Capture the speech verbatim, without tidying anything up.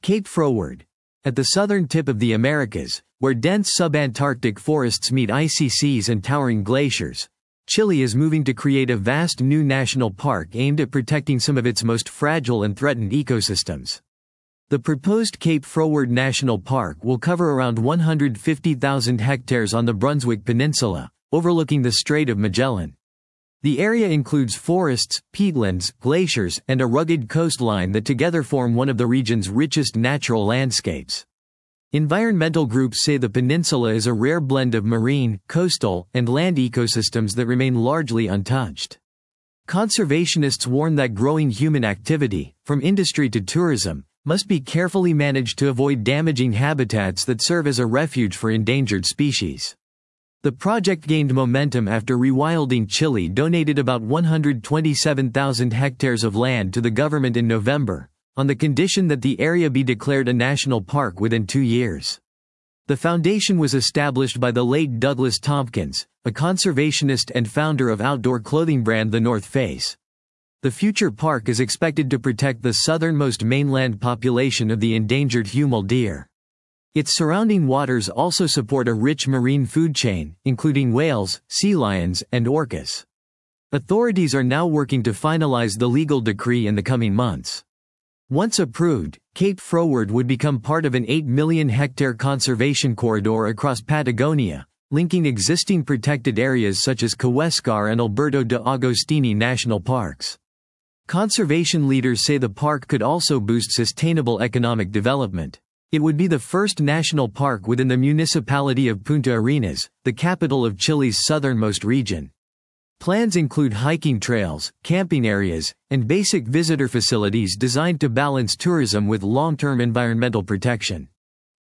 Cape Froward. At the southern tip of the Americas, where dense subantarctic forests meet icy seas and towering glaciers, Chile is moving to create a vast new national park aimed at protecting some of its most fragile and threatened ecosystems. The proposed Cape Froward National Park will cover around one hundred fifty thousand hectares on the Brunswick Peninsula, overlooking the Strait of Magellan. The area includes forests, peatlands, glaciers, and a rugged coastline that together form one of the region's richest natural landscapes. Environmental groups say the peninsula is a rare blend of marine, coastal, and land ecosystems that remain largely untouched. Conservationists warn that growing human activity, from industry to tourism, must be carefully managed to avoid damaging habitats that serve as a refuge for endangered species. The project gained momentum after Rewilding Chile donated about one hundred twenty-seven thousand hectares of land to the government in November, on the condition that the area be declared a national park within two years. The foundation was established by the late Douglas Tompkins, a conservationist and founder of outdoor clothing brand The North Face. The future park is expected to protect the southernmost mainland population of the endangered huemul deer. Its surrounding waters also support a rich marine food chain, including whales, sea lions, and orcas. Authorities are now working to finalize the legal decree in the coming months. Once approved, Cape Froward would become part of an eight million hectare conservation corridor across Patagonia, linking existing protected areas such as Quehuéscar and Alberto de Agostini National Parks. Conservation leaders say the park could also boost sustainable economic development. It would be the first national park within the municipality of Punta Arenas, the capital of Chile's southernmost region. Plans include hiking trails, camping areas, and basic visitor facilities designed to balance tourism with long-term environmental protection.